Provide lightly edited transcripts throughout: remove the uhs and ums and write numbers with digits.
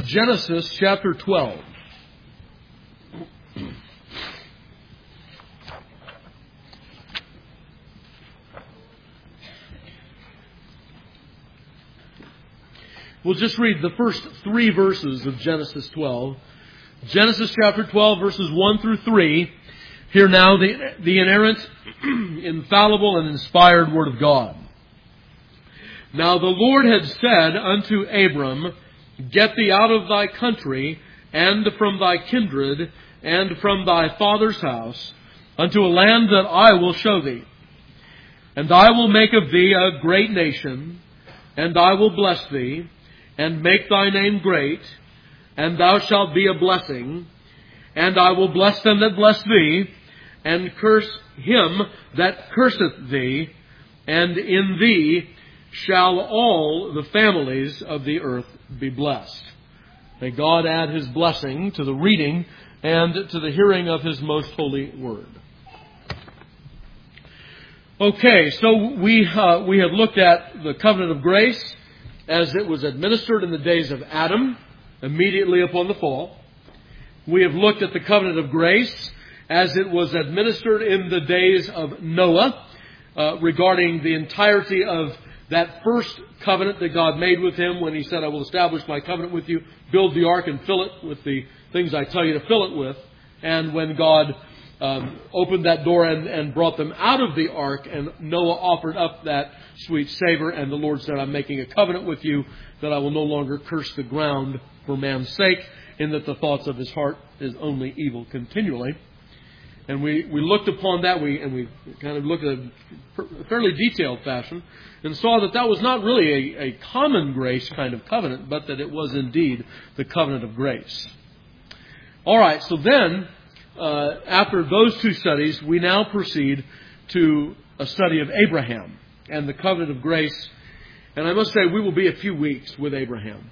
Genesis chapter 12. We'll just read the first 3 verses of Genesis 12. Genesis chapter 12, verses 1 through 3. Hear now the inerrant, infallible, and inspired Word of God. Now the Lord had said unto Abram, Get thee out of thy country, and from thy kindred, and from thy father's house, unto a land that I will show thee. And I will make of thee a great nation, and I will bless thee, and make thy name great, and thou shalt be a blessing. And I will bless them that bless thee, and curse him that curseth thee, and in thee shall all the families of the earth be blessed. May God add His blessing to the reading and to the hearing of His most holy word. Okay, so we have looked at the covenant of grace as it was administered in the days of Adam, immediately upon the fall. We have looked at the covenant of grace as it was administered in the days of Noah, regarding the entirety of that first covenant that God made with him when He said, I will establish my covenant with you, build the ark and fill it with the things I tell you to fill it with. And when God opened that door and brought them out of the ark, and Noah offered up that sweet savor, and the Lord said, I'm making a covenant with you that I will no longer curse the ground for man's sake, in that the thoughts of his heart is only evil continually. And we looked upon that, we kind of looked at a fairly detailed fashion, and saw that that was not really a common grace kind of covenant, but that it was indeed the covenant of grace. All right, so then, after those 2 studies, we now proceed to a study of Abraham and the covenant of grace. And I must say, we will be a few weeks with Abraham.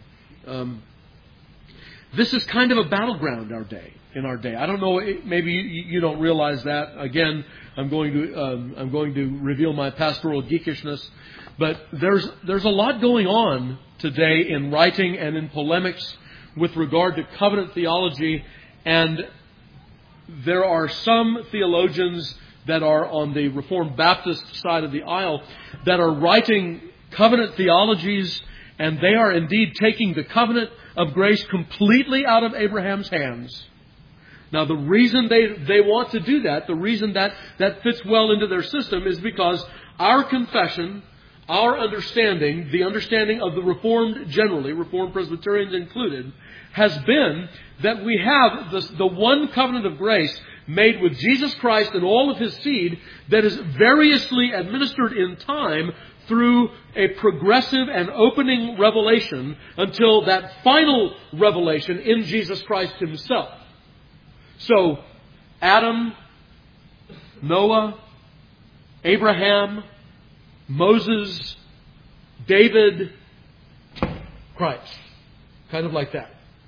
This is kind of a battleground in our day. I don't know, maybe you don't realize that. Again, I'm going to reveal my pastoral geekishness. But there's a lot going on today in writing and in polemics with regard to covenant theology, and there are some theologians that are on the Reformed Baptist side of the aisle that are writing covenant theologies, and they are indeed taking the covenant of grace completely out of Abraham's hands. Now, the reason they want to do that, the reason that fits well into their system, is because our confession, our understanding, the understanding of the Reformed generally, Reformed Presbyterians included, has been that we have the one covenant of grace made with Jesus Christ and all of His seed that is variously administered in time through a progressive and opening revelation until that final revelation in Jesus Christ Himself. So, Adam, Noah, Abraham, Moses, David, Christ. Kind of like that.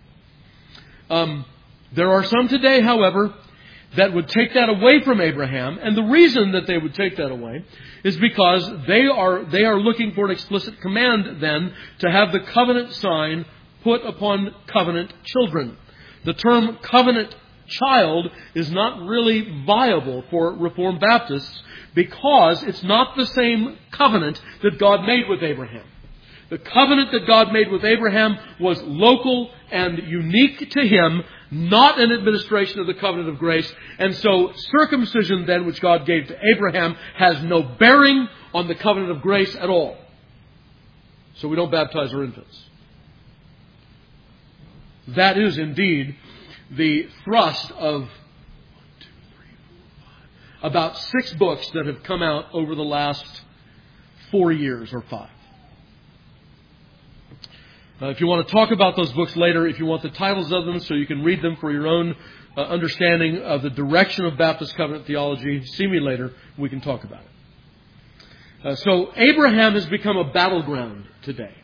There are some today, however, that would take that away from Abraham. And the reason that they would take that away is because they are looking for an explicit command then to have the covenant sign put upon covenant children. The term covenant child is not really viable for Reformed Baptists because it's not the same covenant that God made with Abraham. The covenant that God made with Abraham was local and unique to him, not an administration of the covenant of grace. And so circumcision then, which God gave to Abraham, has no bearing on the covenant of grace at all. So we don't baptize our infants. That is indeed the thrust of about 6 books that have come out over the last 4 years or 5. If you want to talk about those books later, if you want the titles of them so you can read them for your own understanding of the direction of Baptist covenant theology, see me later. We can talk about it. So Abraham has become a battleground today.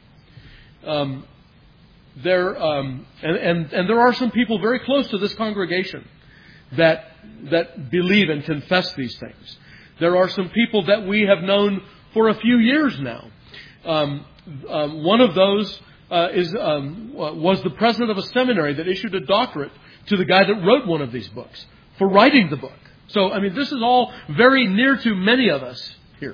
There are some people very close to this congregation that believe and confess these things. There are some people that we have known for a few years now. One of those was the president of a seminary that issued a doctorate to the guy that wrote one of these books for writing the book. So, I mean, this is all very near to many of us here.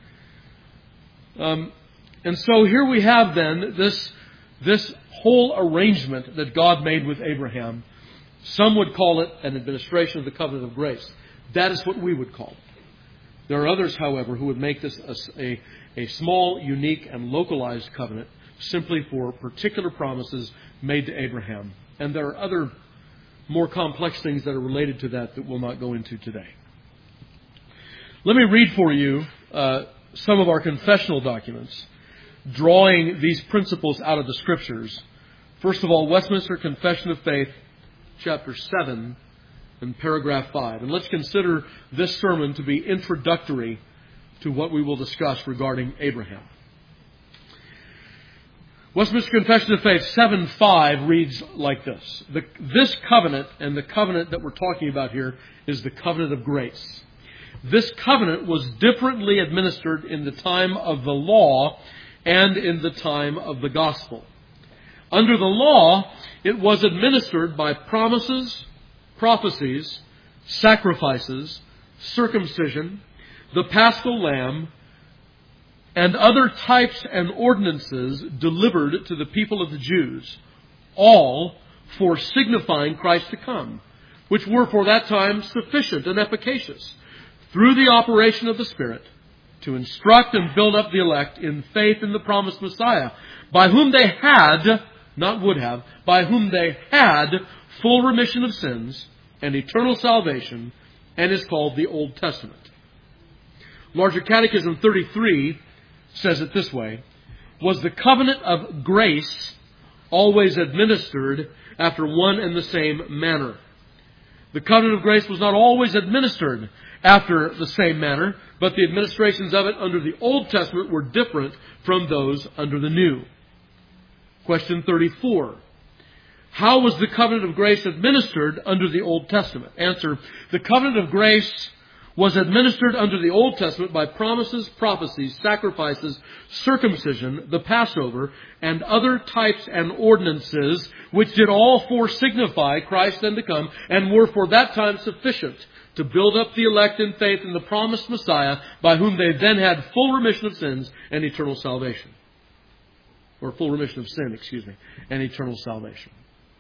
And so here we have then this whole arrangement that God made with Abraham. Some would call it an administration of the covenant of grace. That is what we would call it. There are others, however, who would make this a small, unique, and localized covenant simply for particular promises made to Abraham. And there are other more complex things that are related to that we'll not go into today. Let me read for you some of our confessional documents, drawing these principles out of the Scriptures. First of all, Westminster Confession of Faith, chapter 7, and paragraph 5. And let's consider this sermon to be introductory to what we will discuss regarding Abraham. Westminster Confession of Faith 7:5 reads like this. This covenant, and the covenant that we're talking about here, is the covenant of grace. This covenant was differently administered in the time of the law and in the time of the gospel. Under the law, it was administered by promises, prophecies, sacrifices, circumcision, the paschal lamb, and other types and ordinances delivered to the people of the Jews, all for signifying Christ to come, which were for that time sufficient and efficacious, through the operation of the Spirit, to instruct and build up the elect in faith in the promised Messiah, by whom they had, not would have, by whom they had full remission of sins and eternal salvation, and is called the Old Testament. Larger Catechism 33 says it this way: was the covenant of grace always administered after one and the same manner? The covenant of grace was not always administered after the same manner, but the administrations of it under the Old Testament were different from those under the New. Question 34. How was the covenant of grace administered under the Old Testament? Answer. The covenant of grace was administered under the Old Testament by promises, prophecies, sacrifices, circumcision, the Passover, and other types and ordinances, which did all for signify Christ and to come, and were for that time sufficient to build up the elect in faith in the promised Messiah, by whom they then had full remission of sins and eternal salvation. Or full remission of sin, and eternal salvation.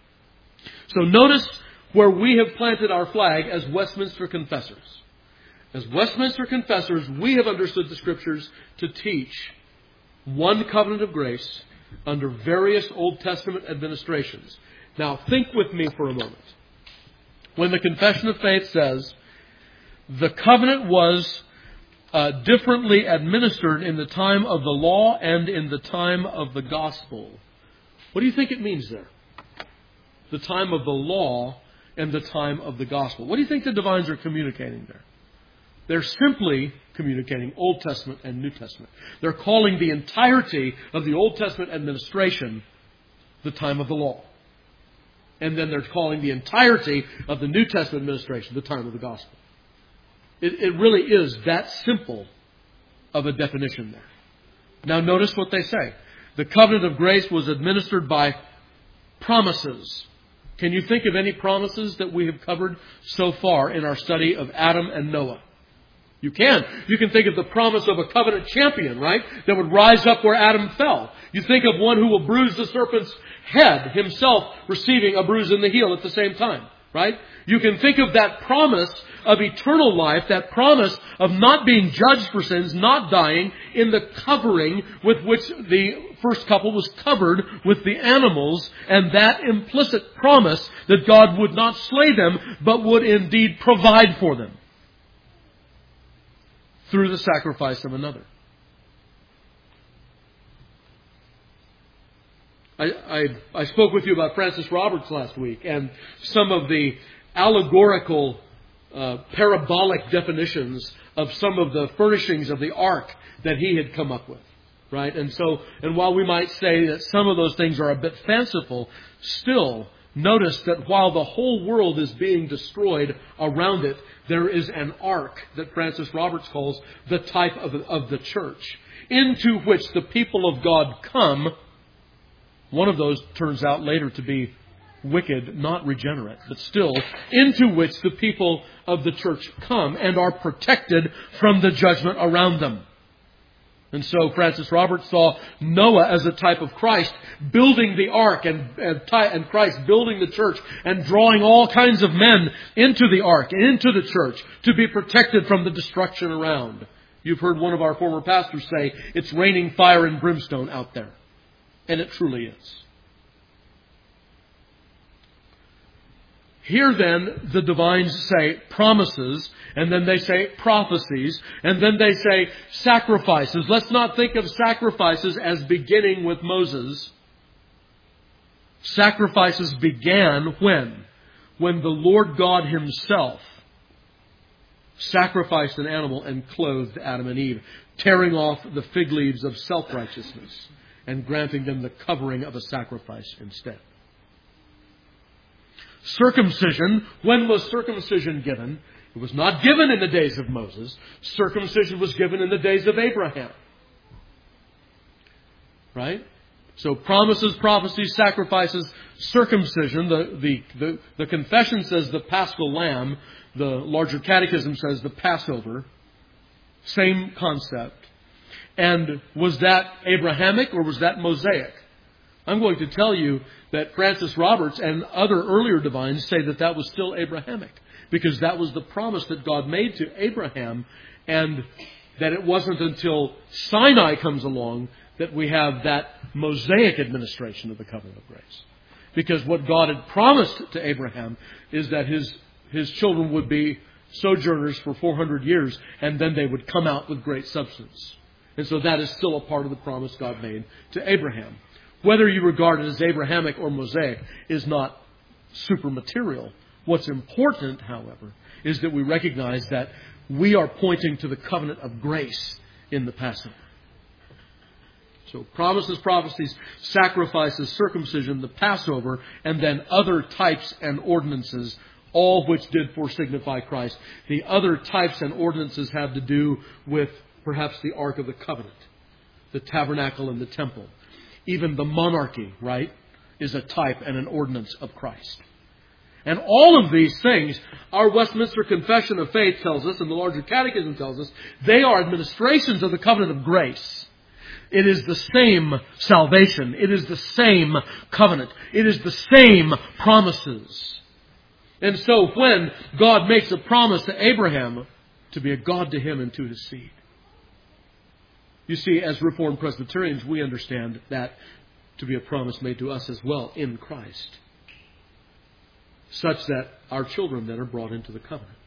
So notice where we have planted our flag as Westminster Confessors. As Westminster Confessors, we have understood the Scriptures to teach one covenant of grace under various Old Testament administrations. Now, think with me for a moment. When the Confession of Faith says the covenant was differently administered in the time of the law and in the time of the gospel, what do you think it means there? The time of the law and the time of the gospel. What do you think the divines are communicating there? They're simply communicating Old Testament and New Testament. They're calling the entirety of the Old Testament administration the time of the law. And then they're calling the entirety of the New Testament administration the time of the gospel. It really is that simple of a definition there. Now notice what they say. The covenant of grace was administered by promises. Can you think of any promises that we have covered so far in our study of Adam and Noah? You can. You can think of the promise of a covenant champion, right? That would rise up where Adam fell. You think of one who will bruise the serpent's head, himself receiving a bruise in the heel at the same time, right? You can think of that promise of eternal life, that promise of not being judged for sins, not dying, in the covering with which the first couple was covered with the animals, and that implicit promise that God would not slay them, but would indeed provide for them through the sacrifice of another. I spoke with you about Francis Roberts last week and some of the allegorical, parabolic definitions of some of the furnishings of the ark that he had come up with. Right? And while we might say that some of those things are a bit fanciful, still notice that while the whole world is being destroyed around it, there is an ark that Francis Roberts calls the type of the church, into which the people of God come One of those turns out later to be wicked, not regenerate, but still into which the people of the church come and are protected from the judgment around them. And so Francis Roberts saw Noah as a type of Christ building the ark and Christ building the church and drawing all kinds of men into the ark, into the church to be protected from the destruction around. You've heard one of our former pastors say, it's raining fire and brimstone out there. And it truly is. Here then, the divines say promises, and then they say prophecies, and then they say sacrifices. Let's not think of sacrifices as beginning with Moses. Sacrifices began when? When the Lord God Himself sacrificed an animal and clothed Adam and Eve, tearing off the fig leaves of self-righteousness and granting them the covering of a sacrifice instead. Circumcision, when was circumcision given? It was not given in the days of Moses. Circumcision was given in the days of Abraham. Right? So promises, prophecies, sacrifices, circumcision. The confession says the Paschal Lamb. The larger catechism says the Passover. Same concept. And was that Abrahamic or was that Mosaic? I'm going to tell you that Francis Roberts and other earlier divines say that that was still Abrahamic, because that was the promise that God made to Abraham, and that it wasn't until Sinai comes along that we have that Mosaic administration of the covenant of grace. Because what God had promised to Abraham is that his children would be sojourners for 400 years, and then they would come out with great substance. And so that is still a part of the promise God made to Abraham. Whether you regard it as Abrahamic or Mosaic is not super material. What's important, however, is that we recognize that we are pointing to the covenant of grace in the Passover. So promises, prophecies, sacrifices, circumcision, the Passover, and then other types and ordinances, all which did foresignify Christ. The other types and ordinances have to do with perhaps the Ark of the Covenant, the tabernacle and the temple. Even the monarchy, right, is a type and an ordinance of Christ. And all of these things, our Westminster Confession of Faith tells us, and the larger catechism tells us, they are administrations of the covenant of grace. It is the same salvation. It is the same covenant. It is the same promises. And so when God makes a promise to Abraham to be a God to him and to his seed, you see, as Reformed Presbyterians, we understand that to be a promise made to us as well in Christ, such that our children then are brought into the covenant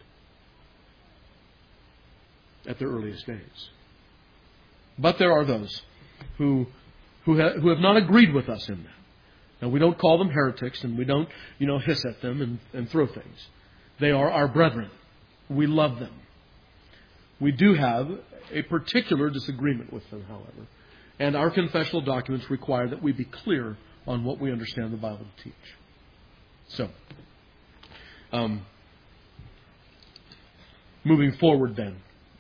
at their earliest days. But there are those who have not agreed with us in that. Now, we don't call them heretics, and we don't, hiss at them and throw things. They are our brethren. We love them. We do have a particular disagreement with them, however. And our confessional documents require that we be clear on what we understand the Bible to teach. So, moving forward then.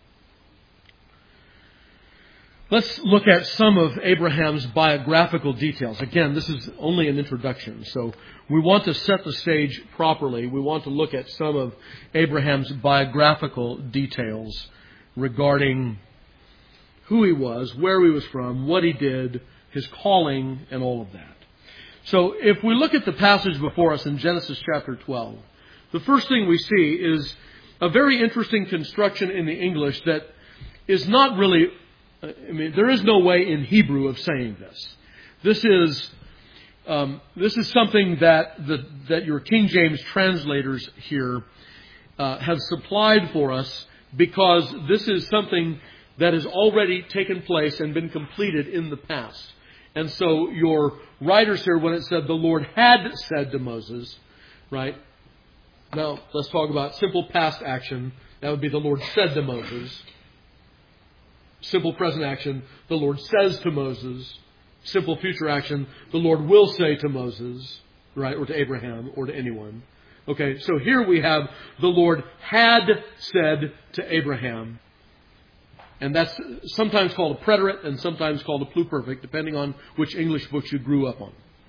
Let's look at some of Abraham's biographical details. Again, this is only an introduction, so we want to set the stage properly. We want to look at some of Abraham's biographical details regarding who he was, where he was from, what he did, his calling, and all of that. So if we look at the passage before us in Genesis chapter 12, the first thing we see is a very interesting construction in the English that is not really... there is no way in Hebrew of saying this. This is something that your King James translators here have supplied for us, because this is something that has already taken place and been completed in the past. And so your writers here, when it said the Lord had said to Moses, right? Now let's talk about simple past action. That would be the Lord said to Moses. Simple present action, the Lord says to Moses. Simple future action, the Lord will say to Moses, right, or to Abraham, or to anyone. Okay, so here we have the Lord had said to Abraham. And that's sometimes called a preterite and sometimes called a pluperfect, depending on which English books you grew up on.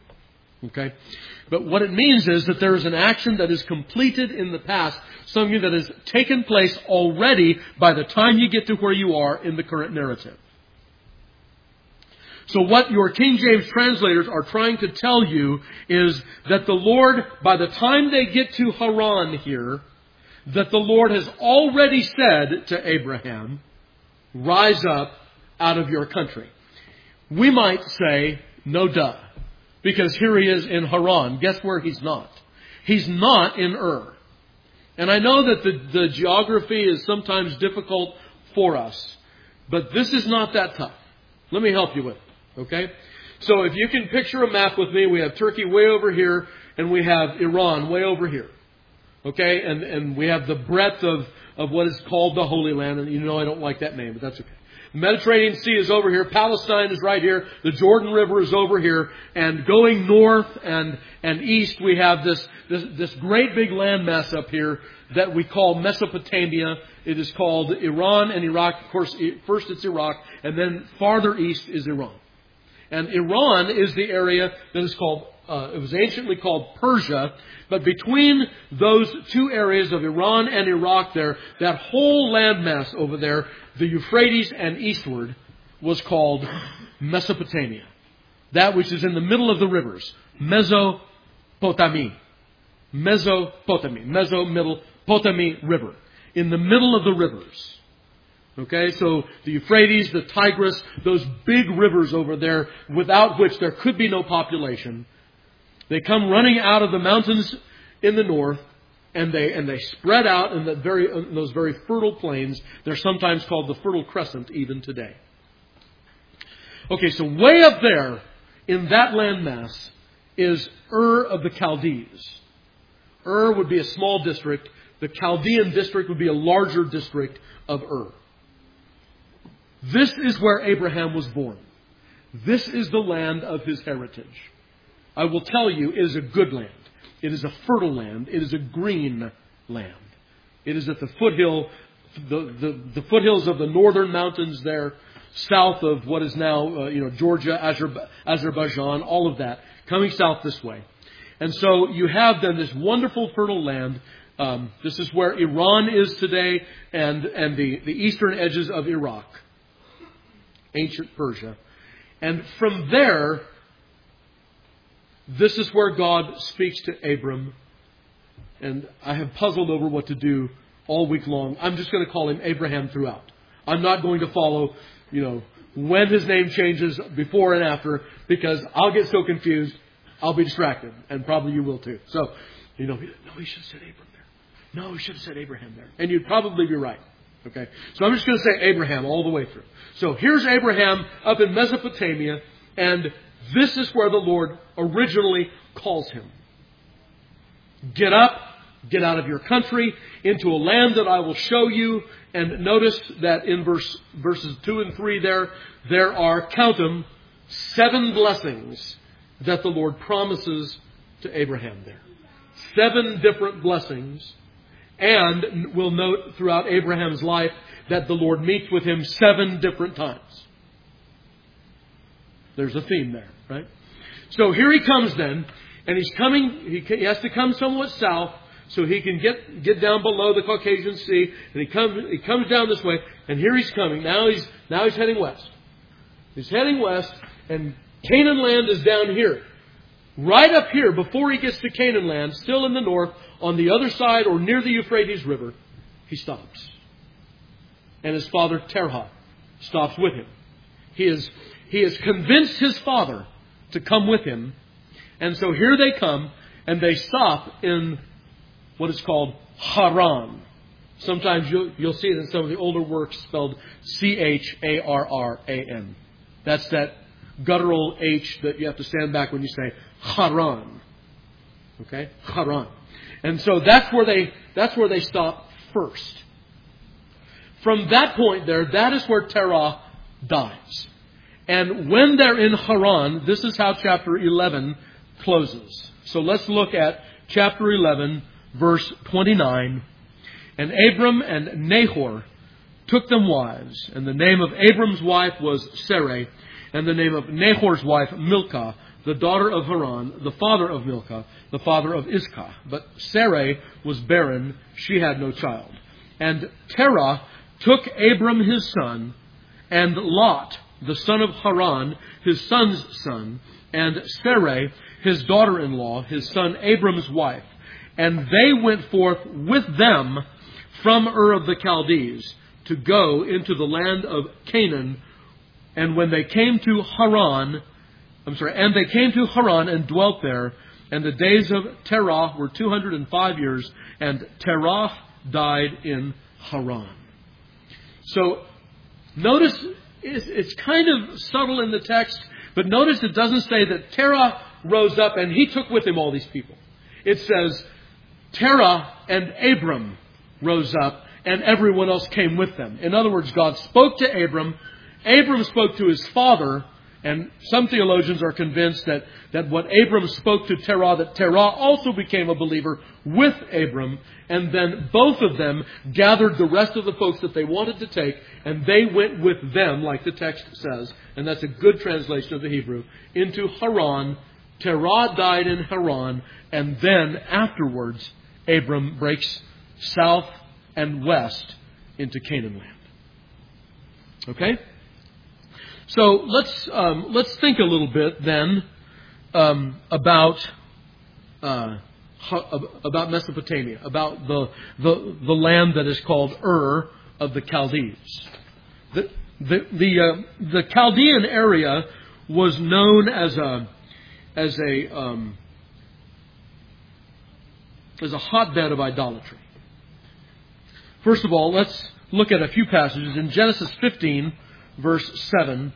Okay? But what it means is that there is an action that is completed in the past, something that has taken place already by the time you get to where you are in the current narrative. So what your King James translators are trying to tell you is that the Lord, by the time they get to Haran here, that the Lord has already said to Abraham, rise up out of your country. We might say, no duh. Because here he is in Haran. Guess where he's not? He's not in Ur. And I know that the geography is sometimes difficult for us. But this is not that tough. Let me help you with it. Okay? So if you can picture a map with me, we have Turkey way over here, and we have Iran way over here. Okay? And we have the breadth of what is called the Holy Land. And you know I don't like that name, but that's okay. The Mediterranean Sea is over here. Palestine is right here. The Jordan River is over here. And going north and east, we have this great big landmass up here that we call Mesopotamia. It is called Iran and Iraq. Of course, first it's Iraq, and then farther east is Iran. And Iran is the area that is called, it was anciently called Persia. But between those two areas of Iran and Iraq there, that whole landmass over there, the Euphrates and eastward, was called Mesopotamia. That which is in the middle of the rivers. Mesopotami. Middle, Potami River. In the middle of the rivers. Okay, so the Euphrates, the Tigris, those big rivers over there, without which there could be no population. They come running out of the mountains in the north, and they spread out in those very fertile plains. They're sometimes called the Fertile Crescent even today. Okay, so way up there in that landmass is Ur of the Chaldees. Ur would be a small district. The Chaldean district would be a larger district of Ur. This is where Abraham was born. This is the land of his heritage. I will tell you, it is a good land. It is a fertile land. It is a green land. It is at the foothill, the foothills of the northern mountains there, south of what is now, Georgia, Azerbaijan, all of that, coming south this way. And so you have then this wonderful fertile land. This is where Iran is today, and the eastern edges of Iraq, ancient Persia. And from there, this is where God speaks to Abram. And I have puzzled over what to do all week long. I'm just going to call him Abraham throughout. I'm not going to follow, when his name changes before and after, because I'll get so confused, I'll be distracted. And probably you will too. So, no, he should have said Abram there. No, he should have said Abraham there. And you'd probably be right. Okay. So I'm just going to say Abraham all the way through. So here's Abraham up in Mesopotamia, and this is where the Lord originally calls him. Get up, get out of your country, into a land that I will show you. And notice that in verses 2 and 3 there are, count them, 7 blessings that the Lord promises to Abraham there. 7 different blessings. And we'll note throughout Abraham's life that the Lord meets with him 7 different times. There's a theme there, right? So here he comes then, and he's coming, he has to come somewhat south so he can get down below the Caucasian Sea, and he comes down this way, and here he's coming. Now he's heading west. He's heading west, and Canaan land is down here. Right up here, before he gets to Canaan land, still in the north, on the other side or near the Euphrates River, he stops. And his father Terah stops with him. He has convinced his father to come with him. And so here they come, and they stop in what is called Haran. Sometimes you'll see it in some of the older works spelled Charran. That's that guttural H that you have to stand back when you say Haran. Okay? Haran. And so that's where they stop first. From that point there, that is where Terah dies. And when they're in Haran, this is how chapter 11 closes. So let's look at chapter 11, verse 29. And Abram and Nahor took them wives. And the name of Abram's wife was Sarai. And the name of Nahor's wife, Milcah, the daughter of Haran, the father of Milcah, the father of Iscah. But Sarai was barren, she had no child. And Terah took Abram his son, and Lot, the son of Haran, his son's son, and Sarai, his daughter-in-law, his son Abram's wife. And they went forth with them from Ur of the Chaldees to go into the land of Canaan. And when they came to Haran, they came to Haran and dwelt there. And the days of Terah were 205 years, and Terah died in Haran. So notice it's kind of subtle in the text, but notice it doesn't say that Terah rose up and he took with him all these people. It says Terah and Abram rose up and everyone else came with them. In other words, God spoke to Abram. Abram spoke to his father. And some theologians are convinced that what Abram spoke to Terah, that Terah also became a believer with Abram. And then both of them gathered the rest of the folks that they wanted to take, and they went with them, like the text says. And that's a good translation of the Hebrew. Into Haran. Terah died in Haran. And then afterwards, Abram breaks south and west into Canaan land. Okay? So let's think a little bit then about Mesopotamia, about the land that is called Ur of the Chaldees. The Chaldean area was known as a hotbed of idolatry. First of all, let's look at a few passages in Genesis 15, verse 7.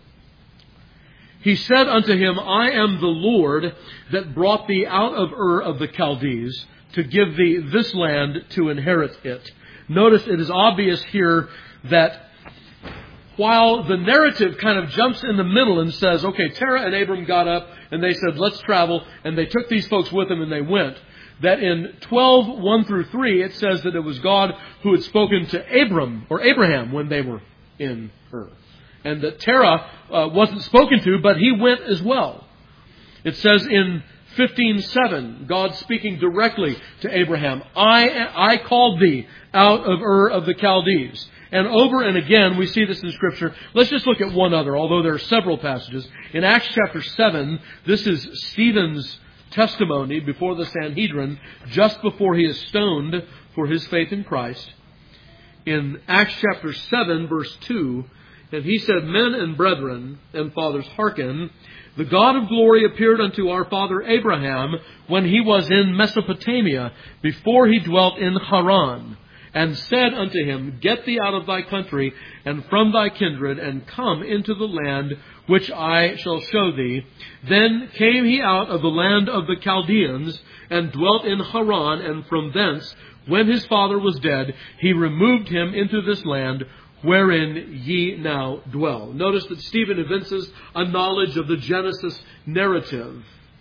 He said unto him, I am the Lord that brought thee out of Ur of the Chaldees to give thee this land to inherit it. Notice it is obvious here that while the narrative kind of jumps in the middle and says, okay, Terah and Abram got up and they said, let's travel, and they took these folks with them and they went, that in 12:1 through 3, it says that it was God who had spoken to Abraham when they were in Ur. And that Terah wasn't spoken to, but he went as well. It says in 15:7, God speaking directly to Abraham, I called thee out of Ur of the Chaldees. And over and again, we see this in Scripture. Let's just look at one other, although there are several passages. In Acts chapter 7, this is Stephen's testimony before the Sanhedrin, just before he is stoned for his faith in Christ. In Acts chapter 7, verse 2, and he said, Men and brethren and fathers, hearken, the God of glory appeared unto our father Abraham when he was in Mesopotamia, before he dwelt in Haran, and said unto him, Get thee out of thy country and from thy kindred, and come into the land which I shall show thee. Then came he out of the land of the Chaldeans, and dwelt in Haran, and from thence, when his father was dead, he removed him into this land wherein ye now dwell. Notice that Stephen evinces a knowledge of the Genesis narrative.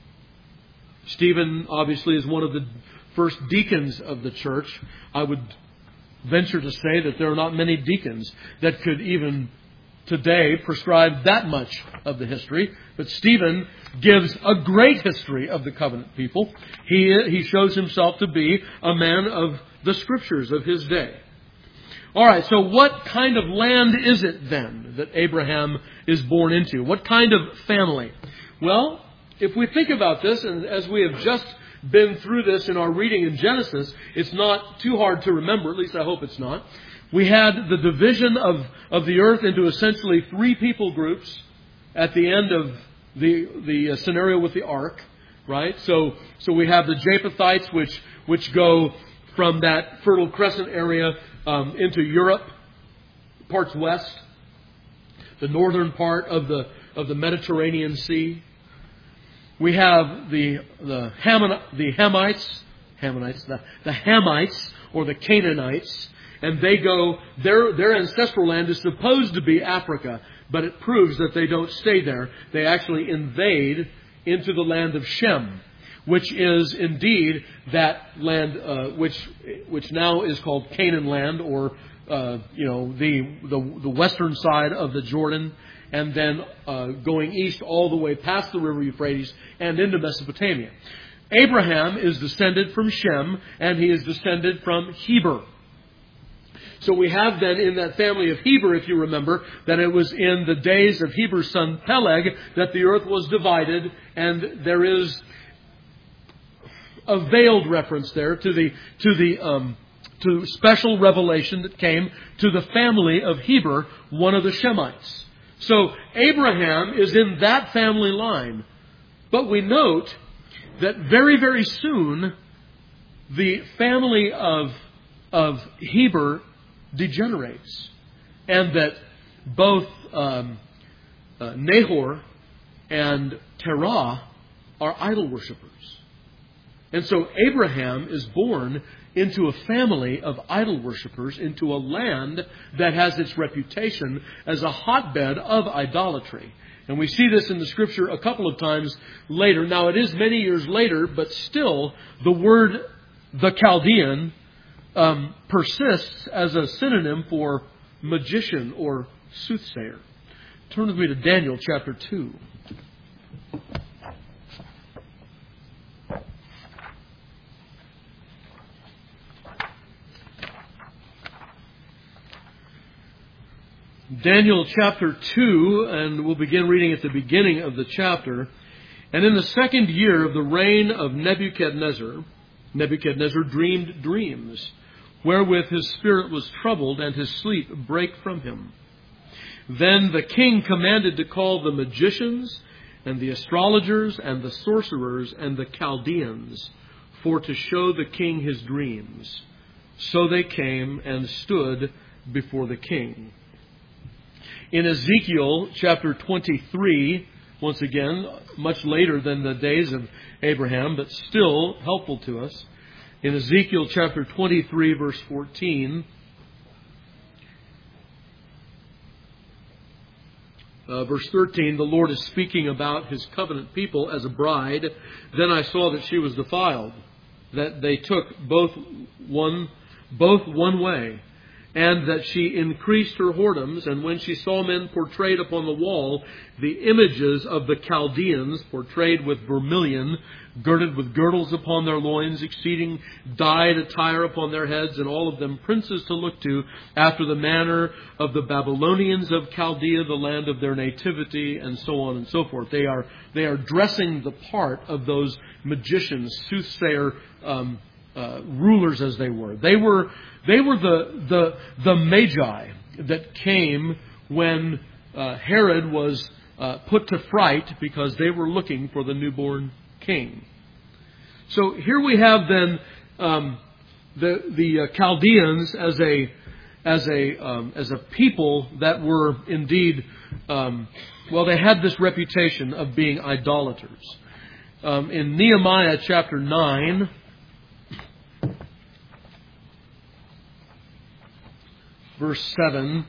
Stephen obviously is one of the first deacons of the church. I would venture to say that there are not many deacons that could even today prescribe that much of the history. But Stephen gives a great history of the covenant people. He shows himself to be a man of the Scriptures of his day. All right, so what kind of land is it then that Abraham is born into? What kind of family? Well, if we think about this, and as we have just been through this in our reading in Genesis, it's not too hard to remember, at least I hope it's not. We had the division of the earth into essentially three people groups at the end of the scenario with the ark, right? So we have the Japhethites, which go from that Fertile Crescent area into Europe, parts west, the northern part of the Mediterranean Sea. We have the Hamites, or the Canaanites, and they go. Their ancestral land is supposed to be Africa, but it proves that they don't stay there. They actually invade into the land of Shem, which is indeed that land which now is called Canaan land, or the western side of the Jordan. and then going east all the way past the river Euphrates and into Mesopotamia. Abraham is descended from Shem, and he is descended from Heber. So we have then in that family of Heber, if you remember, that it was in the days of Heber's son Peleg that the earth was divided, and there is a veiled reference there to special revelation that came to the family of Heber, one of the Shemites. So Abraham is in that family line. But we note that very, very soon the family of Heber degenerates, and that both Nahor and Terah are idol worshippers. And so Abraham is born into a family of idol worshippers, into a land that has its reputation as a hotbed of idolatry. And we see this in the Scripture a couple of times later. Now, it is many years later, but still the word the Chaldean persists as a synonym for magician or soothsayer. Turn with me to Daniel chapter 2. Daniel chapter 2, and we'll begin reading at the beginning of the chapter. And in the second year of the reign of Nebuchadnezzar dreamed dreams, wherewith his spirit was troubled, and his sleep brake from him. Then the king commanded to call the magicians, and the astrologers, and the sorcerers, and the Chaldeans, for to show the king his dreams. So they came and stood before the king. In Ezekiel chapter 23, once again, much later than the days of Abraham, but still helpful to us. In Ezekiel chapter 23, verse 14, verse 13, the Lord is speaking about His covenant people as a bride. Then I saw that she was defiled, that they took both one way, and that she increased her whoredoms. And when she saw men portrayed upon the wall, the images of the Chaldeans, portrayed with vermilion, girded with girdles upon their loins, exceeding dyed attire upon their heads, and all of them princes to look to, after the manner of the Babylonians of Chaldea, the land of their nativity, and so on and so forth. They are dressing the part of those magicians, soothsayer rulers as they were. They were the Magi that came when Herod was put to fright because they were looking for the newborn king. So here we have then the Chaldeans as a people that were indeed they had this reputation of being idolaters. In Nehemiah chapter 9. Verse 7,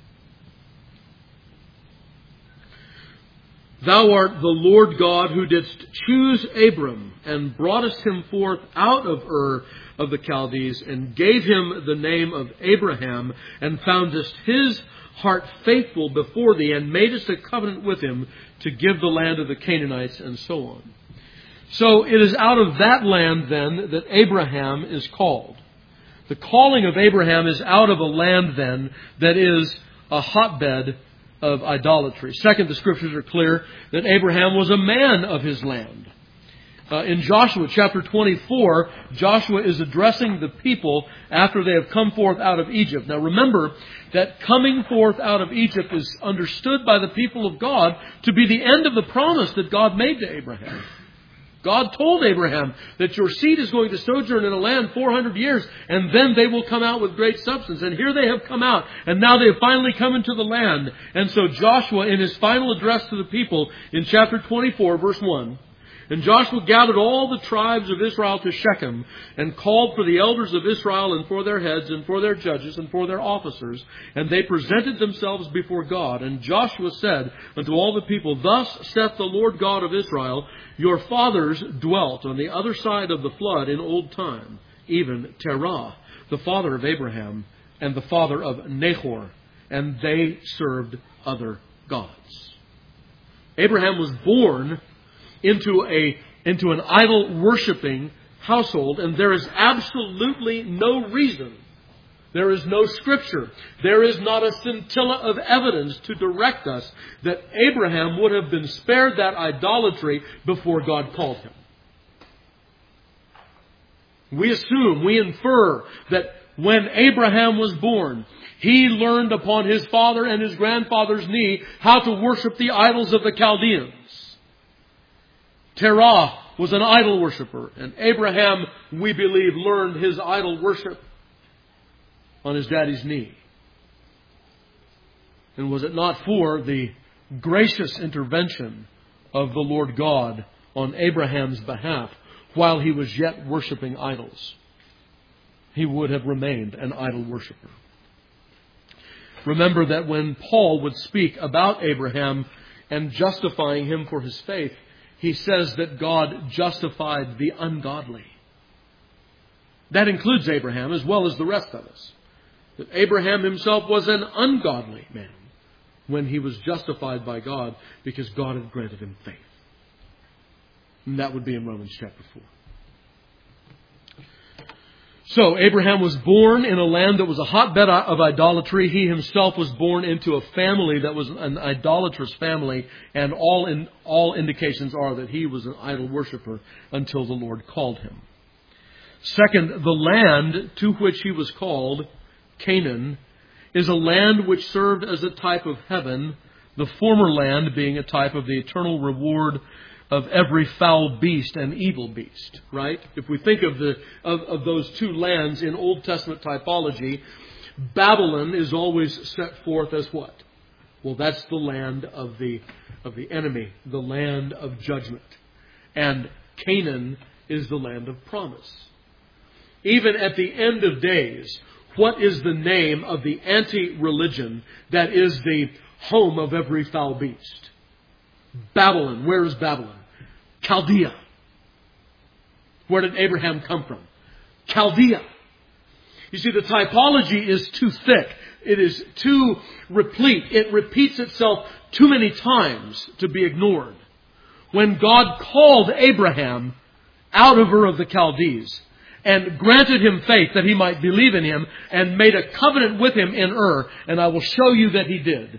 Thou art the Lord God who didst choose Abram, and broughtest him forth out of Ur of the Chaldees, and gave him the name of Abraham, and foundest his heart faithful before thee, and madest a covenant with him to give the land of the Canaanites, and so on. So it is out of that land then that Abraham is called. The calling of Abraham is out of a land then that is a hotbed of idolatry. Second, the Scriptures are clear that Abraham was a man of his land. In Joshua chapter 24, Joshua is addressing the people after they have come forth out of Egypt. Now remember that coming forth out of Egypt is understood by the people of God to be the end of the promise that God made to Abraham. God told Abraham that your seed is going to sojourn in a land 400 years, and then they will come out with great substance. And here they have come out, and now they have finally come into the land. And so Joshua, in his final address to the people in chapter 24, verse 1, And Joshua gathered all the tribes of Israel to Shechem, and called for the elders of Israel, and for their heads, and for their judges, and for their officers. And they presented themselves before God. And Joshua said unto all the people, Thus saith the Lord God of Israel, Your fathers dwelt on the other side of the flood in old time, even Terah, the father of Abraham, and the father of Nahor, and they served other gods. Abraham was born into an idol-worshipping household, and there is absolutely no reason, there is no scripture, there is not a scintilla of evidence to direct us that Abraham would have been spared that idolatry before God called him. We assume, we infer that when Abraham was born, he learned upon his father and his grandfather's knee how to worship the idols of the Chaldeans. Terah was an idol worshiper, and Abraham, we believe, learned his idol worship on his daddy's knee. And was it not for the gracious intervention of the Lord God on Abraham's behalf while he was yet worshiping idols, he would have remained an idol worshiper. Remember that when Paul would speak about Abraham and justifying him for his faith, he says that God justified the ungodly. That includes Abraham as well as the rest of us. That Abraham himself was an ungodly man when he was justified by God because God had granted him faith. And that would be in Romans chapter 4. So, Abraham was born in a land that was a hotbed of idolatry. He himself was born into a family that was an idolatrous family, and all indications are that he was an idol worshiper until the Lord called him. Second, the land to which he was called, Canaan, is a land which served as a type of heaven, the former land being a type of the eternal reward of every foul beast and evil beast, right? If we think of those two lands in Old Testament typology, Babylon is always set forth as what? Well, that's the land of the enemy, the land of judgment. And Canaan is the land of promise. Even at the end of days, what is the name of the anti-religion that is the home of every foul beast? Babylon. Where is Babylon? Chaldea. Where did Abraham come from? Chaldea. You see, the typology is too thick. It is too replete. It repeats itself too many times to be ignored. When God called Abraham out of Ur of the Chaldees and granted him faith that he might believe in him and made a covenant with him in Ur, and I will show you that he did.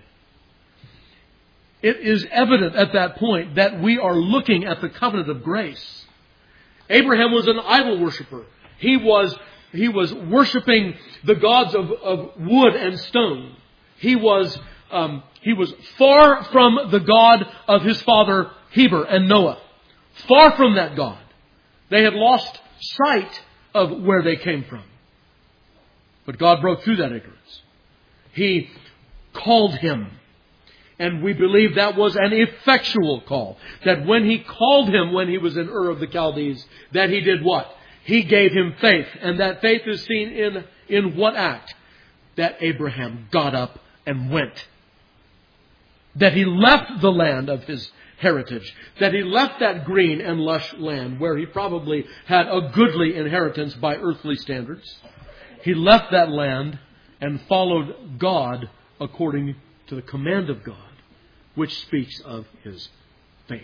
It is evident at that point that we are looking at the covenant of grace. Abraham was an idol worshiper. He was worshiping the gods of wood and stone. He was far from the God of his father Heber and Noah. Far from that God. They had lost sight of where they came from. But God broke through that ignorance. He called him. And we believe that was an effectual call. That when he called him when he was in Ur of the Chaldees, that he did what? He gave him faith. And that faith is seen in what act? That Abraham got up and went. That he left the land of his heritage. That he left that green and lush land where he probably had a goodly inheritance by earthly standards. He left that land and followed God according to the command of God, which speaks of his faith.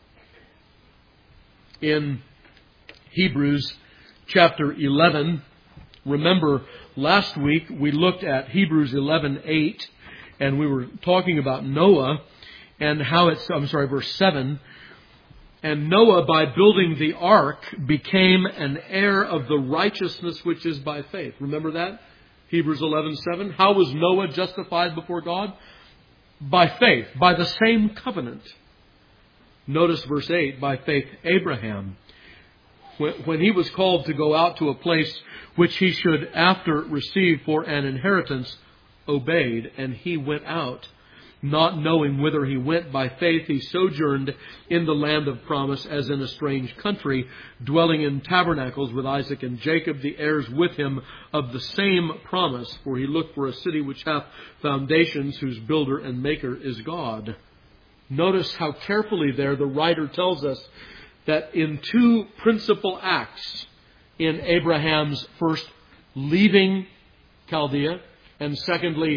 In Hebrews chapter 11, remember last week we looked at Hebrews 11:8, and we were talking about Noah and how verse 7. And Noah, by building the ark, became an heir of the righteousness which is by faith. Remember that? Hebrews 11:7. How was Noah justified before God? By faith, by the same covenant. Notice verse 8, by faith Abraham, when he was called to go out to a place which he should after receive for an inheritance, obeyed, and he went out, not knowing whither he went. By faith he sojourned in the land of promise as in a strange country, dwelling in tabernacles with Isaac and Jacob, the heirs with him of the same promise. For he looked for a city which hath foundations, whose builder and maker is God. Notice how carefully there the writer tells us that in two principal acts, in Abraham's first leaving Chaldea, and secondly,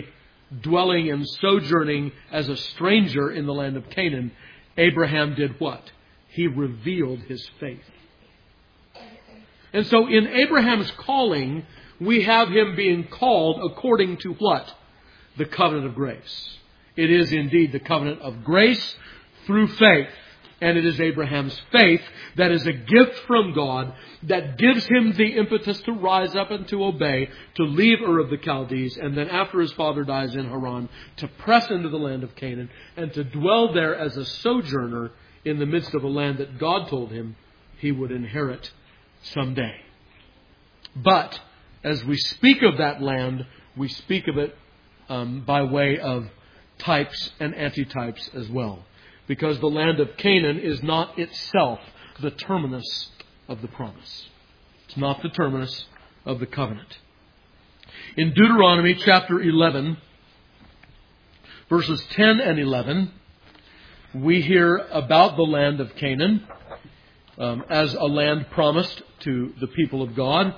dwelling and sojourning as a stranger in the land of Canaan, Abraham did what? He revealed his faith. And so in Abraham's calling, we have him being called according to what? The covenant of grace. It is indeed the covenant of grace through faith. And it is Abraham's faith that is a gift from God that gives him the impetus to rise up and to obey, to leave Ur of the Chaldees, and then after his father dies in Haran, to press into the land of Canaan and to dwell there as a sojourner in the midst of a land that God told him he would inherit someday. But as we speak of that land, we speak of it by way of types and antitypes as well. Because the land of Canaan is not itself the terminus of the promise. It's not the terminus of the covenant. In Deuteronomy chapter 11, verses 10 and 11, we hear about the land of Canaan as a land promised to the people of God.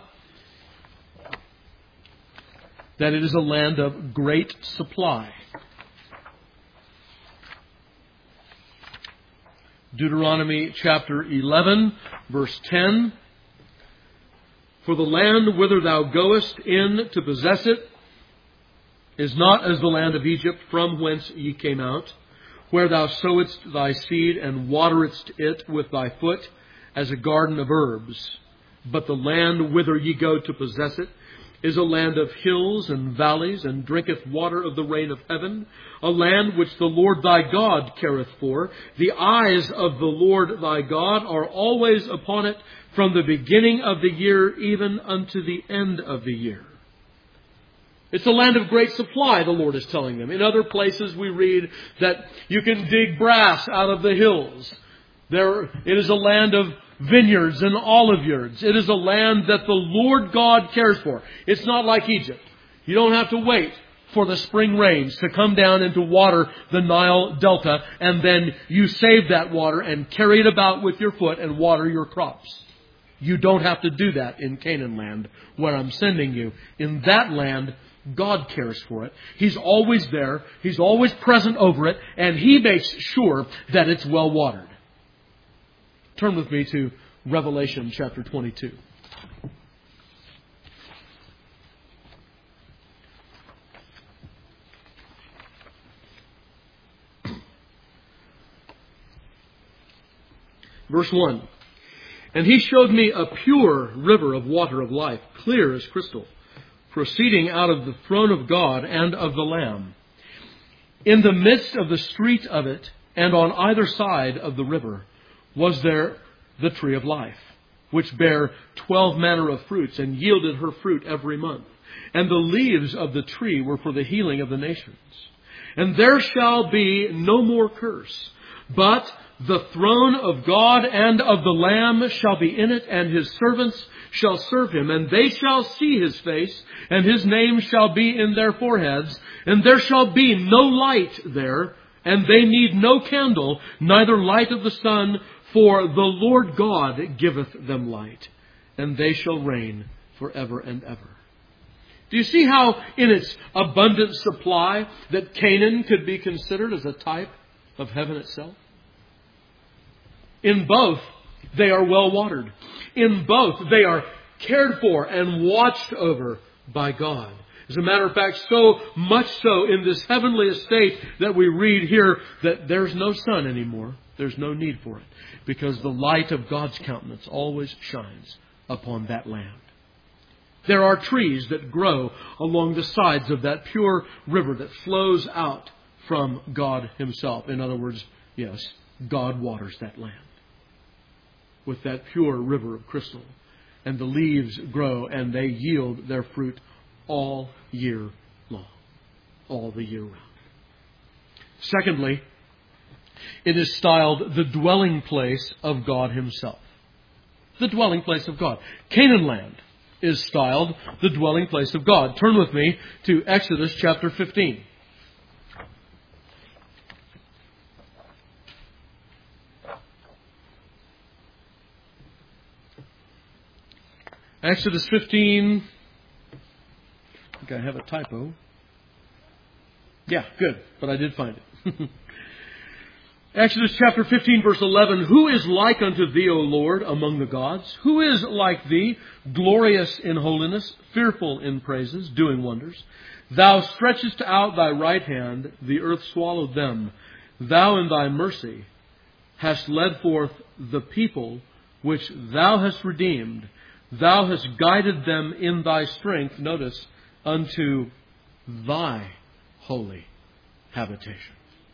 That it is a land of great supply. Deuteronomy chapter 11, verse 10. For the land whither thou goest in to possess it is not as the land of Egypt from whence ye came out, where thou sowest thy seed and wateredst it with thy foot as a garden of herbs. But the land whither ye go to possess it is a land of hills and valleys, and drinketh water of the rain of heaven, a land which the Lord thy God careth for. The eyes of the Lord thy God are always upon it, from the beginning of the year even unto the end of the year. It's a land of great supply, the Lord is telling them. In other places we read that you can dig brass out of the hills. It is a land of vineyards and olive yards. It is a land that the Lord God cares for. It's not like Egypt. You don't have to wait for the spring rains to come down and to water the Nile Delta, and then you save that water and carry it about with your foot and water your crops. You don't have to do that in Canaan land, where I'm sending you. In that land, God cares for it. He's always there. He's always present over it, and He makes sure that it's well watered. Turn with me to Revelation chapter 22. Verse 1. And He showed me a pure river of water of life, clear as crystal, proceeding out of the throne of God and of the Lamb. In the midst of the street of it, and on either side of the river, was there the tree of life, which bare 12 manner of fruits, and yielded her fruit every month. And the leaves of the tree were for the healing of the nations. And there shall be no more curse, but the throne of God and of the Lamb shall be in it, and His servants shall serve Him, and they shall see His face, and His name shall be in their foreheads, and there shall be no light there, and they need no candle, neither light of the sun, for the Lord God giveth them light, and they shall reign forever and ever. Do you see how in its abundant supply that Canaan could be considered as a type of heaven itself? In both, they are well watered. In both, they are cared for and watched over by God. As a matter of fact, so much so in this heavenly estate that we read here that there's no sun anymore. There's no need for it, because the light of God's countenance always shines upon that land. There are trees that grow along the sides of that pure river that flows out from God Himself. In other words, yes, God waters that land with that pure river of crystal. And the leaves grow and they yield their fruit all year long, all the year round. Secondly, it is styled the dwelling place of God Himself. The dwelling place of God. Canaan land is styled the dwelling place of God. Turn with me to Exodus chapter 15. Exodus 15. I think I have a typo. Yeah, good. But I did find it. Exodus chapter 15, verse 11. Who is like unto thee, O Lord, among the gods? Who is like thee, glorious in holiness, fearful in praises, doing wonders? Thou stretchest out thy right hand, the earth swallowed them. Thou in thy mercy hast led forth the people which thou hast redeemed. Thou hast guided them in thy strength, notice, unto thy holy habitation.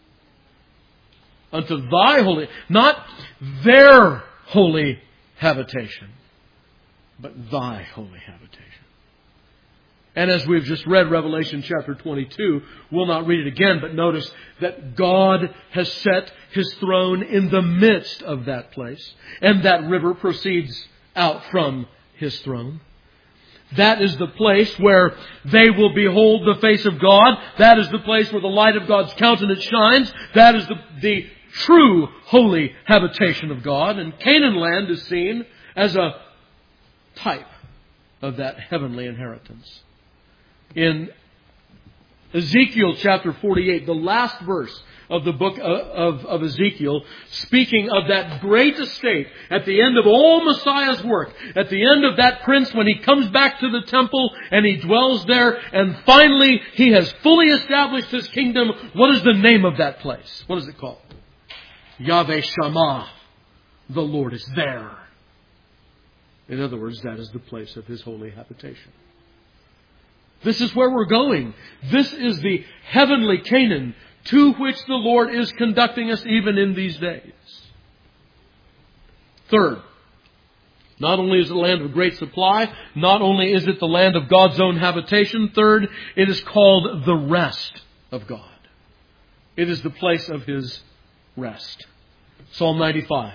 Unto thy holy, not their holy habitation, but thy holy habitation. And as we've just read Revelation chapter 22, we'll not read it again, but notice that God has set His throne in the midst of that place, and that river proceeds out from His throne. That is the place where they will behold the face of God. That is the place where the light of God's countenance shines. That is the true holy habitation of God. And Canaan land is seen as a type of that heavenly inheritance. In Ezekiel chapter 48, the last verse of the book of Ezekiel, speaking of that great estate at the end of all Messiah's work, at the end of that prince when he comes back to the temple and he dwells there and finally he has fully established his kingdom. What is the name of that place? What is it called? Yahweh Shammah. The Lord is there. In other words, that is the place of His holy habitation. This is where we're going. This is the heavenly Canaan to which the Lord is conducting us even in these days. Third, not only is it a land of great supply, not only is it the land of God's own habitation. Third, it is called the rest of God. It is the place of His rest. Psalm 95.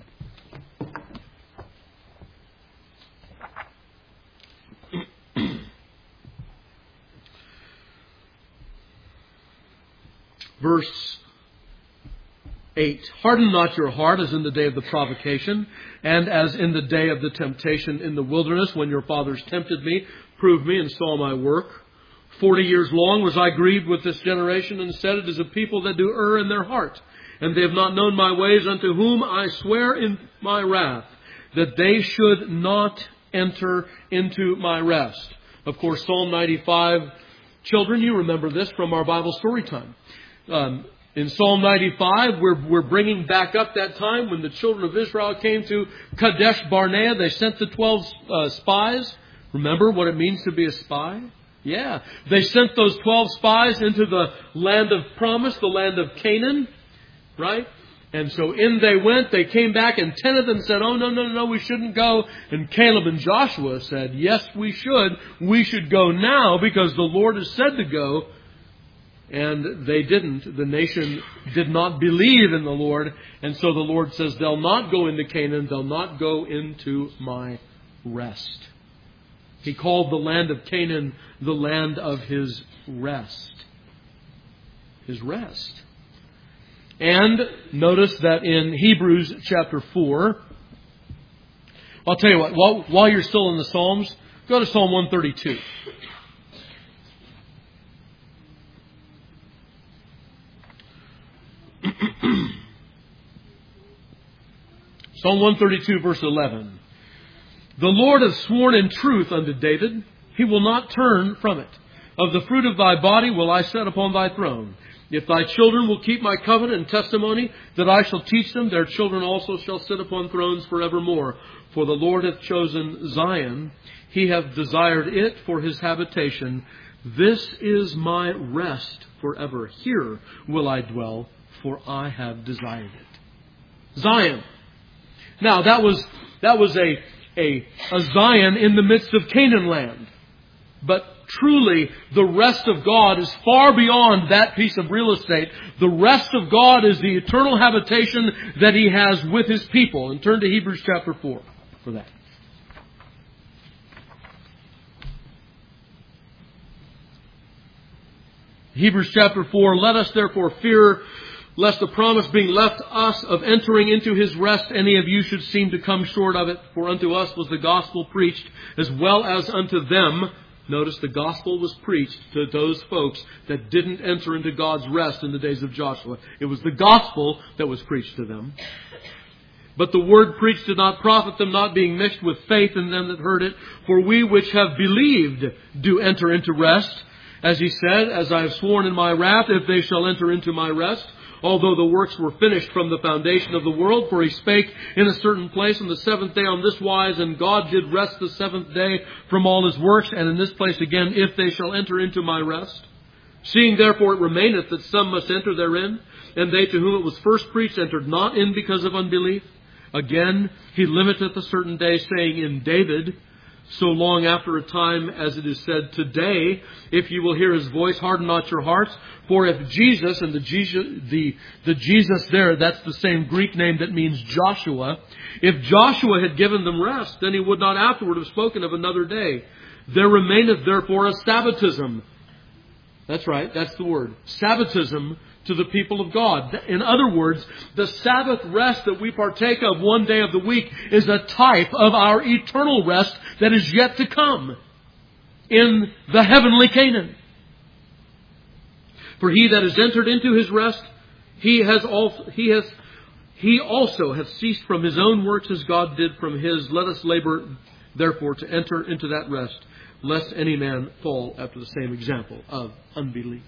Verse 8. Harden not your heart as in the day of the provocation, and as in the day of the temptation in the wilderness, when your fathers tempted me, proved me, and saw my work. 40 years long was I grieved with this generation, and said, it is a people that do err in their heart, and they have not known my ways, unto whom I swear in my wrath, that they should not enter into my rest. Of course, Psalm 95, children, you remember this from our Bible story time. In Psalm 95, we're bringing back up that time when the children of Israel came to Kadesh Barnea. They sent the 12 spies. Remember what it means to be a spy? Yeah. They sent those 12 spies into the land of promise, the land of Canaan. Right? And so in they went. They came back and 10 of them said, oh, no, we shouldn't go. And Caleb and Joshua said, yes, we should. We should go now because the Lord has said to go. And they didn't. The nation did not believe in the Lord. And so the Lord says, they'll not go into Canaan. They'll not go into my rest. He called the land of Canaan the land of His rest. His rest. And notice that in Hebrews chapter 4, I'll tell you what, while you're still in the Psalms, go to Psalm 132. Psalm 132, verse 11. The Lord hath sworn in truth unto David, He will not turn from it. Of the fruit of thy body will I set upon thy throne. If thy children will keep my covenant and testimony that I shall teach them, their children also shall sit upon thrones forevermore. For the Lord hath chosen Zion, He hath desired it for His habitation. This is my rest forever. Here will I dwell, for I have desired it. Zion. Now that was a Zion in the midst of Canaan land. But truly, the rest of God is far beyond that piece of real estate. The rest of God is the eternal habitation that He has with His people. And turn to Hebrews chapter 4 for that. Hebrews chapter 4, let us therefore fear, lest the promise being left us of entering into His rest, any of you should seem to come short of it. For unto us was the gospel preached, as well as unto them. Notice the gospel was preached to those folks that didn't enter into God's rest in the days of Joshua. It was the gospel that was preached to them. But the word preached did not profit them, not being mixed with faith in them that heard it. For we which have believed do enter into rest. As he said, as I have sworn in my wrath, if they shall enter into my rest, although the works were finished from the foundation of the world, for he spake in a certain place on the seventh day on this wise, and God did rest the seventh day from all his works, and in this place again, if they shall enter into my rest. Seeing therefore it remaineth that some must enter therein, and they to whom it was first preached entered not in because of unbelief. Again, he limiteth a certain day, saying in David, so long after a time as it is said, today, if you will hear his voice, harden not your hearts. For if Jesus, and the Jesus there, that's the same Greek name that means Joshua. If Joshua had given them rest, then he would not afterward have spoken of another day. There remaineth therefore a Sabbatism. That's right, that's the word. Sabbatism to the people of God. In other words, the Sabbath rest that we partake of one day of the week is a type of our eternal rest that is yet to come in the heavenly Canaan. For he that has entered into his rest, he also hath ceased from his own works as God did from his. Let us labor therefore to enter into that rest, lest any man fall after the same example of unbelief.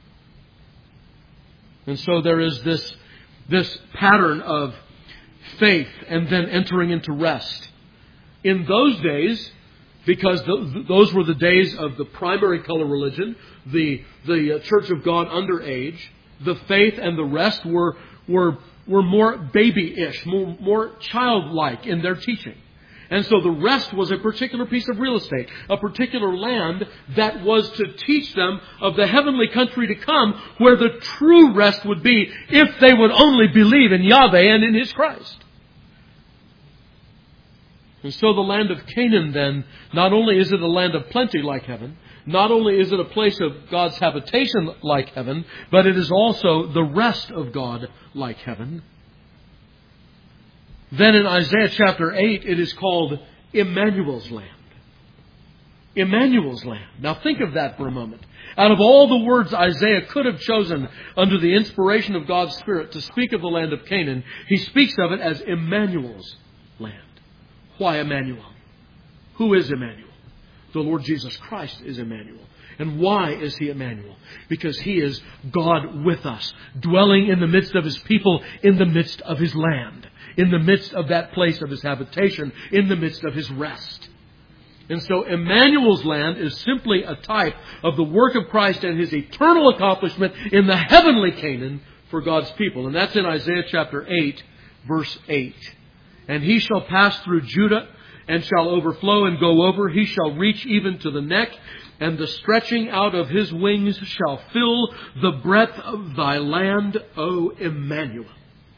And so there is this pattern of faith and then entering into rest. In those days, because those were the days of the primary color religion, the Church of God under age, the faith and the rest were more baby-ish, more childlike in their teaching. And so the rest was a particular piece of real estate, a particular land that was to teach them of the heavenly country to come, where the true rest would be if they would only believe in Yahweh and in His Christ. And so the land of Canaan then, not only is it a land of plenty like heaven, not only is it a place of God's habitation like heaven, but it is also the rest of God like heaven. Then in Isaiah chapter 8, it is called Emmanuel's land. Emmanuel's land. Now think of that for a moment. Out of all the words Isaiah could have chosen under the inspiration of God's Spirit to speak of the land of Canaan, he speaks of it as Emmanuel's land. Why Emmanuel? Who is Emmanuel? The Lord Jesus Christ is Emmanuel. And why is He Emmanuel? Because He is God with us, dwelling in the midst of His people, in the midst of His land, in the midst of that place of His habitation, in the midst of His rest. And so Emmanuel's land is simply a type of the work of Christ and His eternal accomplishment in the heavenly Canaan for God's people. And that's in Isaiah chapter 8, verse 8. And He shall pass through Judah and shall overflow and go over. He shall reach even to the neck, and the stretching out of His wings shall fill the breadth of thy land, O Emmanuel.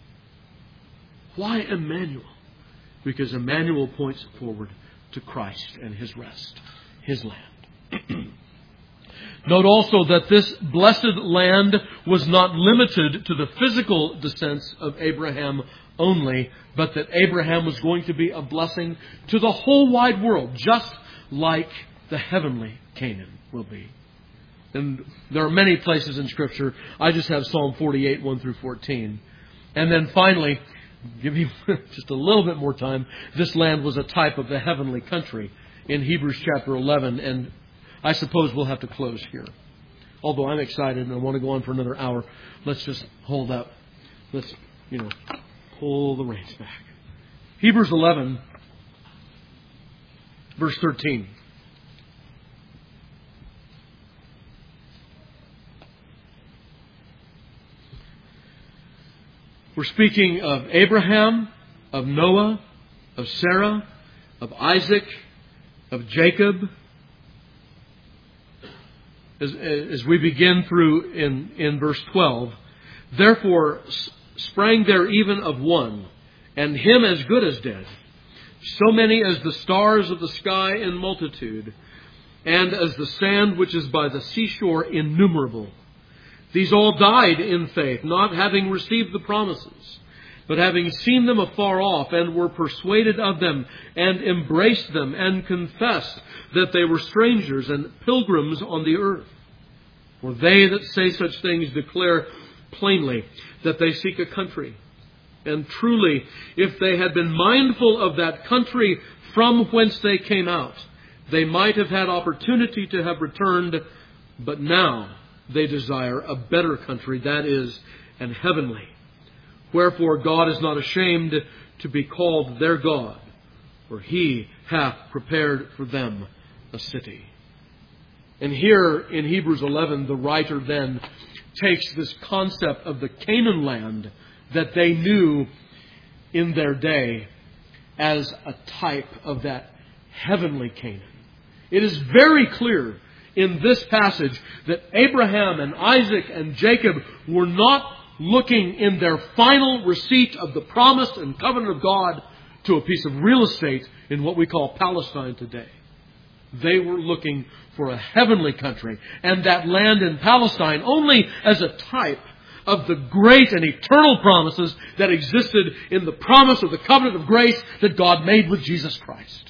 Why Emmanuel? Because Emmanuel points forward to Christ and His rest, His land. Note also that this blessed land was not limited to the physical descents of Abraham only, but that Abraham was going to be a blessing to the whole wide world, just like the heavenly Canaan will be. And there are many places in Scripture. I just have Psalm 48, 1 through 14. And then finally, give you just a little bit more time, this land was a type of the heavenly country in Hebrews chapter 11. And I suppose we'll have to close here. Although I'm excited and I want to go on for another hour, let's just hold up. Let's, pull the reins back. Hebrews 11, verse 13. We're speaking of Abraham, of Noah, of Sarah, of Isaac, of Jacob. As we begin through in verse 12, therefore sprang there even of one, and him as good as dead, so many as the stars of the sky in multitude, and as the sand which is by the seashore innumerable. These all died in faith, not having received the promises, But having seen them afar off, and were persuaded of them, and embraced them, and confessed that they were strangers and pilgrims on the earth. For they that say such things declare plainly that they seek a country. And truly, if they had been mindful of that country from whence they came out, they might have had opportunity to have returned, but now they desire a better country, that is, an heavenly. Wherefore God is not ashamed to be called their God, for He hath prepared for them a city. And here in Hebrews 11, the writer then takes this concept of the Canaan land that they knew in their day as a type of that heavenly Canaan. It is very clear in this passage that Abraham and Isaac and Jacob were not looking in their final receipt of the promise and covenant of God to a piece of real estate in what we call Palestine today. They were looking for a heavenly country, and that land in Palestine only as a type of the great and eternal promises that existed in the promise of the covenant of grace that God made with Jesus Christ.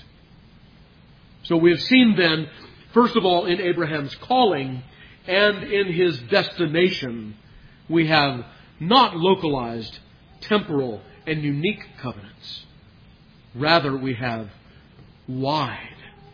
So we have seen then, first of all, in Abraham's calling and in his destination, we have not localized, temporal, and unique covenants. Rather, we have wide,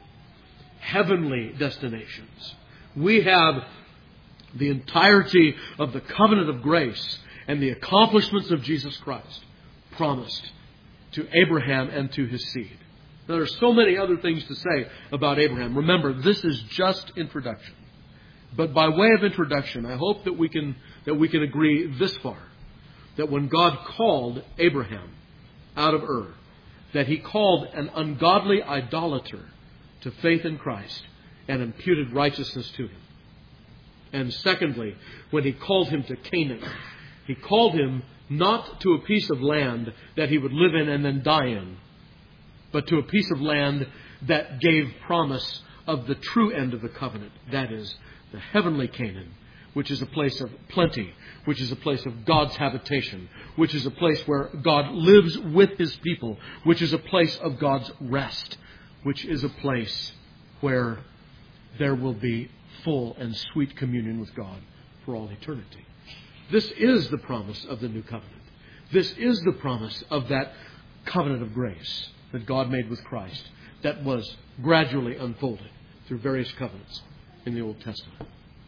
heavenly destinations. We have the entirety of the covenant of grace and the accomplishments of Jesus Christ promised to Abraham and to his seed. Now, there are so many other things to say about Abraham. Remember, this is just introduction. But by way of introduction, I hope that we can agree this far, that when God called Abraham out of Ur, that He called an ungodly idolater to faith in Christ and imputed righteousness to him. And secondly, when He called him to Canaan, He called him not to a piece of land that he would live in and then die in, but to a piece of land that gave promise of the true end of the covenant, that is, the heavenly Canaan, which is a place of plenty, which is a place of God's habitation, which is a place where God lives with His people, which is a place of God's rest, which is a place where there will be full and sweet communion with God for all eternity. This is the promise of the new covenant. This is the promise of that covenant of grace that God made with Christ that was gradually unfolded through various covenants in the Old Testament.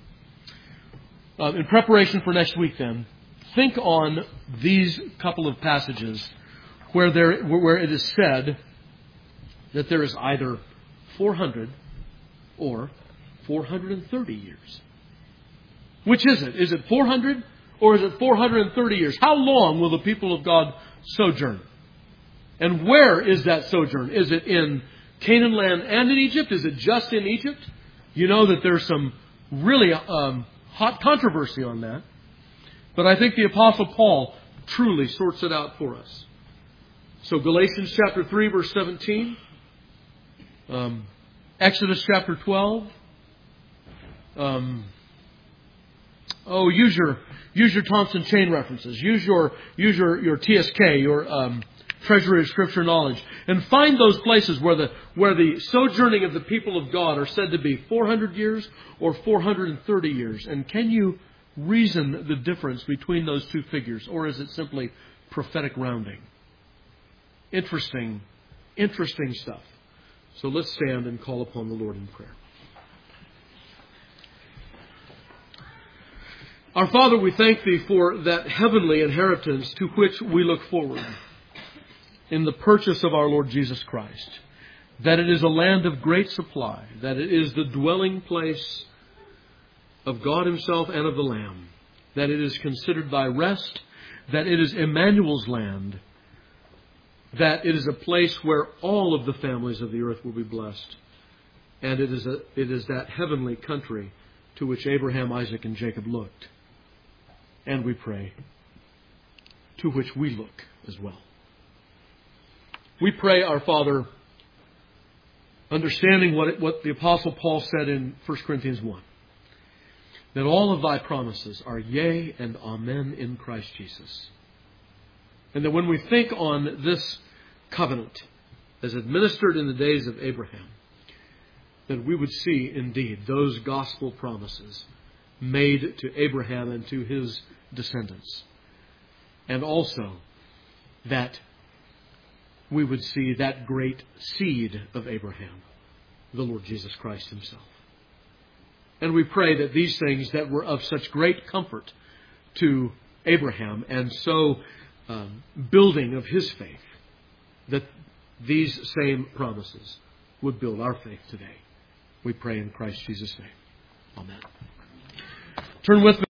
In preparation for next week, then, think on these couple of passages where it is said that there is either 400 or 430 years. Which is it? Is it 400 or is it 430 years? How long will the people of God sojourn? And where is that sojourn? Is it in Canaan land and in Egypt? Is it just in Egypt? You know that there's some really hot controversy on that. But I think the Apostle Paul truly sorts it out for us. So Galatians chapter 3, verse 17. Exodus chapter 12. Use your Thompson Chain references. Use your TSK, your Treasury of Scripture Knowledge, and find those places where the sojourning of the people of God are said to be 400 years or 430 years. And can you reason the difference between those two figures, or is it simply prophetic rounding? Interesting stuff. So let's stand and call upon the Lord in prayer. Our Father, we thank Thee for that heavenly inheritance to which we look forward in the purchase of our Lord Jesus Christ. That it is a land of great supply. That it is the dwelling place of God Himself and of the Lamb. That it is considered Thy rest. That it is Emmanuel's land. That it is a place where all of the families of the earth will be blessed. And it is that heavenly country to which Abraham, Isaac, and Jacob looked. And we pray, to which we look as well. We pray, our Father, understanding what the Apostle Paul said in 1 Corinthians 1, that all of Thy promises are yea and amen in Christ Jesus. And that when we think on this covenant as administered in the days of Abraham, that we would see indeed those gospel promises made to Abraham and to his descendants. And also that we would see that great seed of Abraham, the Lord Jesus Christ himself. And we pray that these things that were of such great comfort to Abraham and so building of his faith, that these same promises would build our faith today. We pray in Christ Jesus' name. Amen. Turn with me.